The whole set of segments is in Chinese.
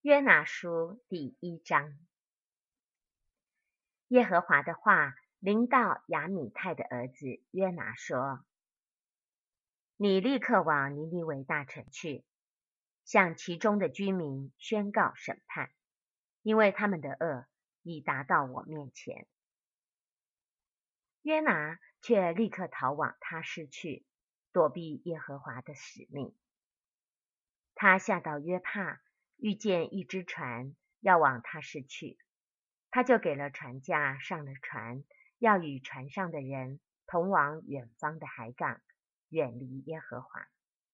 约拿书第1章。耶和华的话临到亚米太的儿子约拿说：你立刻往尼尼微大城去，向其中的居民宣告审判，因为他们的恶已达到我面前。约拿却立刻逃往他施去，躲避耶和华的使命。他下到约帕，遇见一只船要往他施去，他就给了船价，上了船，要与船上的人同往远方的海港，远离耶和华。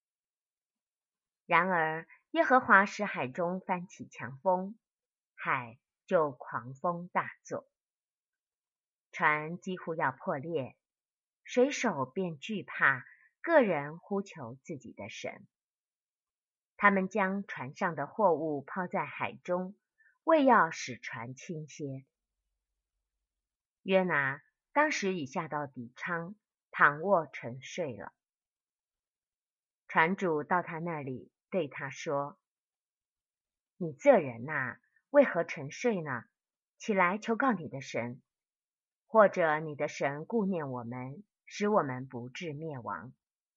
然而耶和华使海中翻起强风，海就狂风大作，船几乎要破裂，水手便惧怕，个人呼求自己的神。他们将船上的货物抛在海中，为要使船倾斜。约拿当时已下到底舱，躺卧沉睡了。船主到他那里，对他说：你这人哪，为何沉睡呢？起来求告你的神，或者你的神顾念我们，使我们不致灭亡。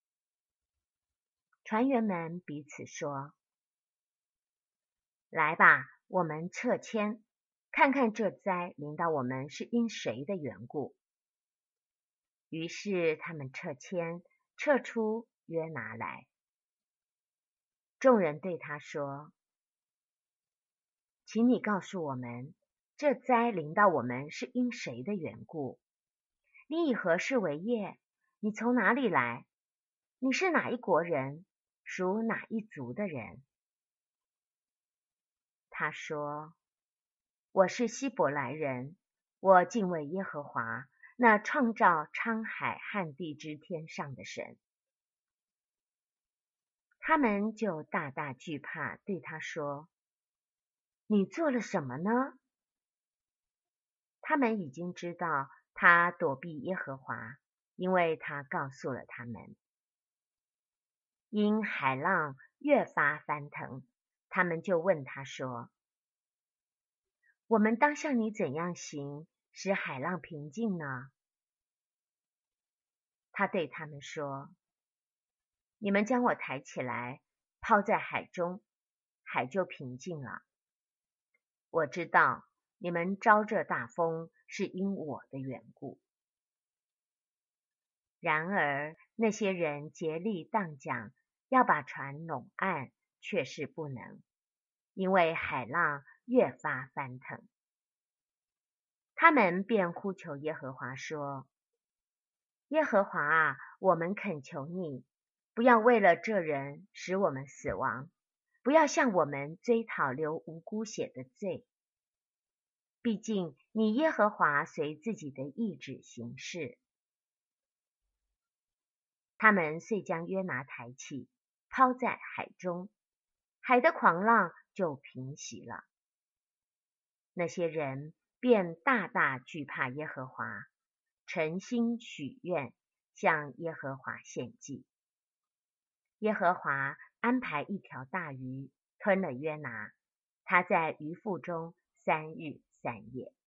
船员们彼此说：来吧，我们撤迁，看看这灾临到我们是因谁的缘故。于是他们撤迁，撤出约拿来。众人对他说：请你告诉我们，这灾临到我们是因谁的缘故？你以何事为业？你从哪里来？你是哪一国人？属哪一族的人？他说：我是希伯来人，我敬畏耶和华，那创造沧海旱地之天上的神。他们就大大惧怕，对他说：你做了什么呢？他们已经知道他躲避耶和华，因为他告诉了他们。因海浪越发翻腾，他们就问他说：我们当向你怎样行，使海浪平静呢？他对他们说：你们将我抬起来，抛在海中，海就平静了。我知道你们招这大风是因我的缘故。然而那些人竭力荡桨，要把船拢岸，却是不能，因为海浪越发翻腾。他们便呼求耶和华说：耶和华啊，我们恳求你，不要为了这人使我们死亡，不要向我们追讨流无辜血的罪。毕竟你耶和华随自己的意志行事。他们遂将约拿抬起，抛在海中，海的狂浪就平息了。那些人便大大惧怕耶和华，诚心许愿，向耶和华献祭。耶和华安排一条大鱼吞了约拿，他在鱼腹中3日3夜。